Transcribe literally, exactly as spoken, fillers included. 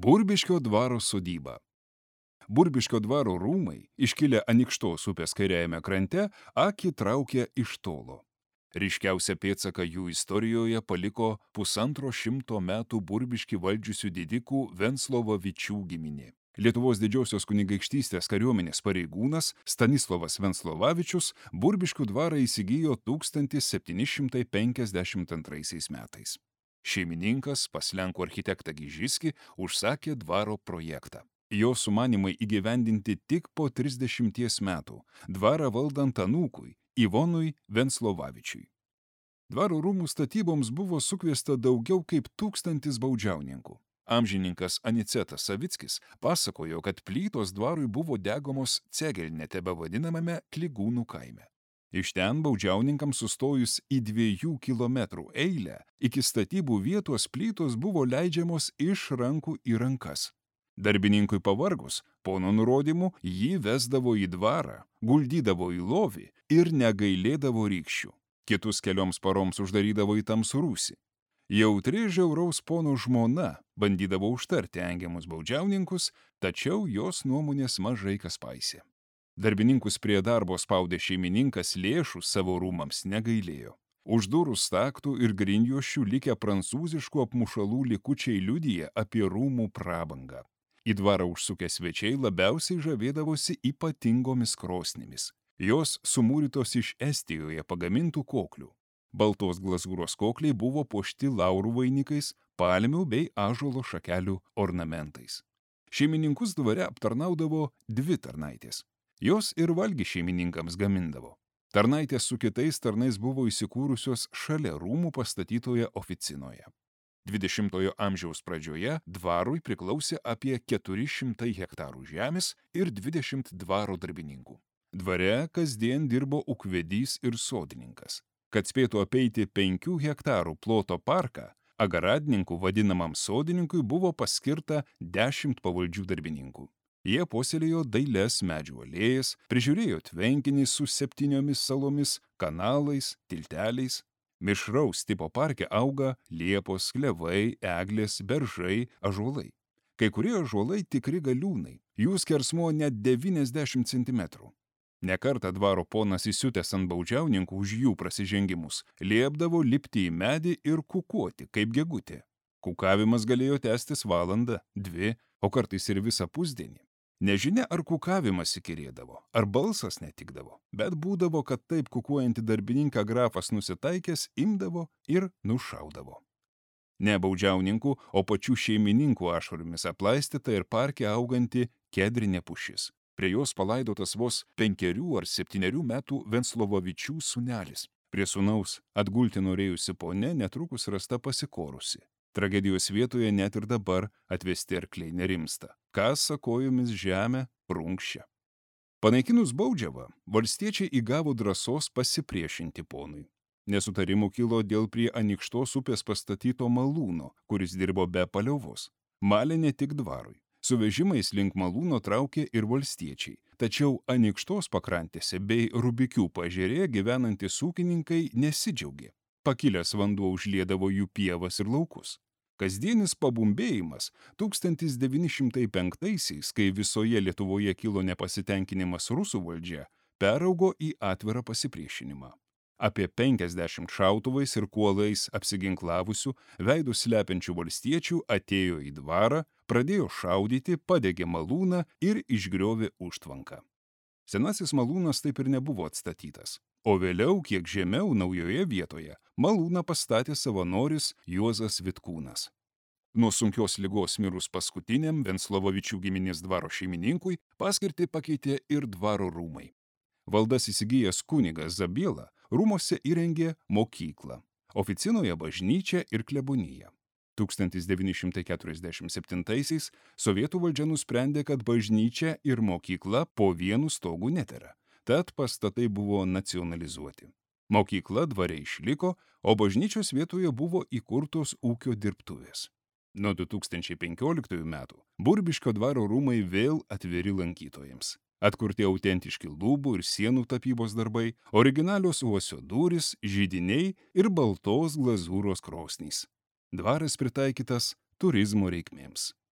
Burbiškio dvaro sodyba. Burbiškio dvaro rūmai, iškilę Anikštos upės kairiajame krante, akį traukė iš tolo. Ryškiausią pėdsaką jų istorijoje paliko pusantro šimto metų Burbiškį valdžiusių didikų Venclovavičių giminė. Lietuvos didžiosios kunigaikštystės kariuomenės pareigūnas Stanislovas Venclovavičius Burbiškių dvarą įsigijo tūkstantis septyni šimtai penkiasdešimt antraisiais metais. Šeimininkas pas lenkų architektą Gižiskį užsakė dvaro projektą. Jo sumanymai įgyvendinti tik po trisdešimties metų, dvarą valdant anūkui Ivonui Venclovavičiui. Dvaro rūmų statyboms buvo sukviesta daugiau kaip tūkstantis baudžiauninkų. Amžininkas Anicetas Savickis pasakojo, kad plytos dvarui buvo degomos Cegelne tebevadinamame Klygūnų kaime. Iš ten baudžiauninkams sustojus į dviejų kilometrų eilę, iki statybų vietos plytos buvo leidžiamos iš rankų į rankas. Darbininkui pavargus, pono nurodymu, jį vesdavo į dvarą, guldydavo į lovį ir negailėdavo rykščių. Kitus kelioms paroms uždarydavo į tamsų rūsį. Jautri žiauraus pono žmona bandydavo užtarti engiamus baudžiauninkus, tačiau jos nuomonės mažai kas paisė. Darbininkus prie darbo spaudė šeimininkas, lėšų savo rūmams negailėjo. Už durų staktų ir grindjuosčių likę prancūziškų apmušalų likučiai liudija apie rūmų prabangą. Į dvarą užsukę svečiai labiausiai žavėdavosi ypatingomis krosnimis. Jos sumūrytos iš Estijoje pagamintų koklių. Baltos glazūros kokliai buvo puošti laurų vainikais, palmių bei ąžuolo šakelių ornamentais. Šeimininkus dvare aptarnaudavo dvi tarnaitės. Jos ir valgį šeimininkams gamindavo. Tarnaitės su kitais tarnais buvo įsikūrusios šalia rūmų pastatytoje oficinoje. dvidešimtojo amžiaus pradžioje dvarui priklausė apie keturi šimtai hektarų žemės ir dvidešimt dvaro darbininkų. Dvare kasdien dirbo ūkvedys ir sodininkas. Kad spėtų apeiti penkių hektarų ploto parką, agaradininkų vadinamam sodininkui buvo paskirta dešimt pavaldžių darbininkų. Jie puoselėjo dailias medžių alėjas, prižiūrėjo tvenkinį su septyniomis salomis, kanalais, tilteliais. Mišraus tipo parke auga liepos, klevai, eglės, beržai, ąžuolai. Kai kurie ąžuolai tikri galiūnai, jų skersmuo net devyniasdešimt centimetrų. Nekartą dvaro ponas įsiutęs ant baudžiauninkų už jų prasižengimus, liepdavo lipti į medį ir kukuoti kaip gegutė. Kukavimas galėjo tęstis valandą, dvi, o kartais ir visą pusdienį. Nežinia, ar kukavimas įkyrėdavo, ar balsas netikdavo, bet būdavo, kad taip kukuojantį darbininką grafas nusitaikęs imdavo ir nušaudavo. Ne baudžiauninkų, o pačių šeimininkų ašaromis aplaistyta ir parke auganti kedrinė pušis. Prie jos palaidotas vos penkerių ar septynerių metų Venclovavičių sūnelis. Prie sūnaus atgulti norėjusi ponia netrukus rasta pasikorusi. Tragedijos vietoje net ir dabar atvesti arkliai nerimsta. Kasa kojomis žemę, prunkščia. Panaikinus baudžiavą, valstiečiai įgavo drąsos pasipriešinti ponui. Nesutarimų kilo dėl prie Anikštos upės pastatyto malūno, kuris dirbo be paliovos. Malė ne tik dvarui. Su vežimais link malūno traukė ir valstiečiai. Tačiau Anikštos pakrantėse bei Rubikių paežerėje gyvenantys ūkininkai nesidžiaugė. Pakilęs vanduo užliedavo jų pievas ir laukus. Kasdienis pabumbėjimas tūkstantis devyni šimtai penktaisiais, kai visoje Lietuvoje kilo nepasitenkinimas rusų valdžia, peraugo į atvirą pasipriešinimą. Apie penkiasdešimt šautuvais ir kuolais apsiginklavusių, veidus slepiančių valstiečių atėjo į dvarą, pradėjo šaudyti, padegė malūną ir išgriovė užtvanką. Senasis malūnas taip ir nebuvo atstatytas, o vėliau, kiek žemiau naujoje vietoje, malūną pastatė savanoris Juozas Vitkūnas. Nuo sunkios ligos mirus paskutiniam Venclovavičių giminės dvaro šeimininkui paskirtį pakeitė ir dvaro rūmai. Valdas įsigijęs kunigas Zabiela rūmose įrengė mokyklą, oficinoje bažnyčią ir kleboniją. tūkstantis devyni šimtai keturiasdešimt septintaisiais sovietų valdžia nusprendė, kad bažnyčia ir mokykla po vienu stogu netera, tad pastatai buvo nacionalizuoti. Mokykla dvare išliko, o bažnyčios vietoje buvo įkurtos ūkio dirbtuvės. Nuo du tūkstančiai penkioliktųjų metų Burbiškio dvaro rūmai vėl atviri lankytojams. Atkurti autentiški lubų ir sienų tapybos darbai, originalios uosio durys, židiniai ir baltos glazūros krosnys. Dvaras pritaikytas turizmo reikmėms.